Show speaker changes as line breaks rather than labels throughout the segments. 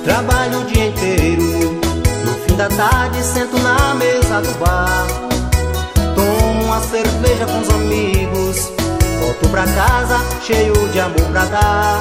Trabalho o dia inteiro, no fim da tarde sento na mesa do bar. Tomo uma cerveja com os amigos, volto pra casa cheio de amor pra dar.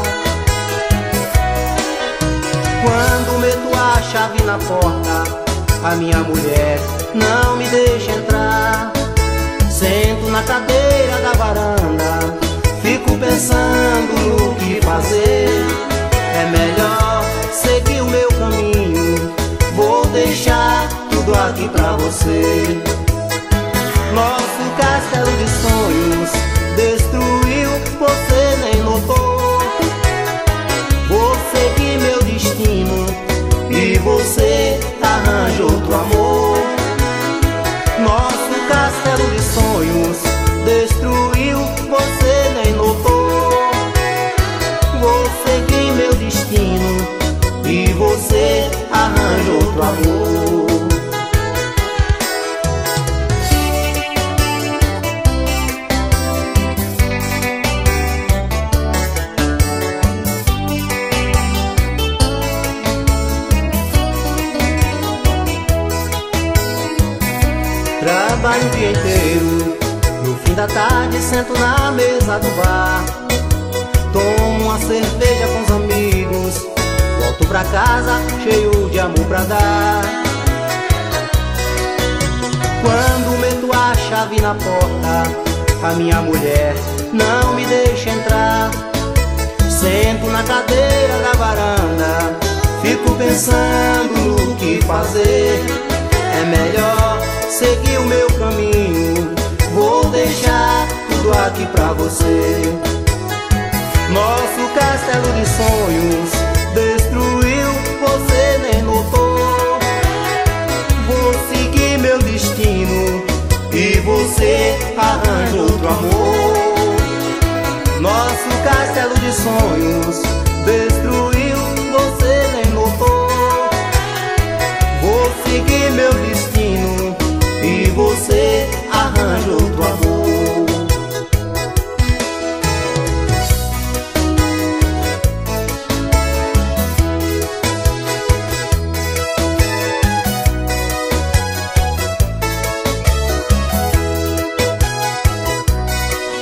Quando meto a chave na porta, a minha mulher não me deixa entrar. Sento na cadeira da varanda, fico pensando no que fazer. É melhor seguir o meu caminho, vou deixar tudo aqui pra você. Nosso castelo de sonhos destruiu, você nem notou. Vou seguir meu destino e você arranja outro amor. Nosso castelo de sonhos destruiu, você nem notou. Vou seguir meu destino e você arranja outro amor. Trabalho o dia inteiro, no fim da tarde sento na mesa do bar. Tomo uma cerveja com os amigos, volto pra casa cheio de amor pra dar. Quando meto a chave na porta, a minha mulher não me deixa entrar. Sento na cadeira da varanda, fico pensando no que fazer. É melhor seguir o meu caminho, vou deixar tudo aqui pra você. Nosso castelo de sonhos destruiu, você nem notou. Vou seguir meu destino e você arranja outro amor. Nosso castelo de sonhos destruiu, você nem notou. Vou seguir meu destino e você arranja outro amor.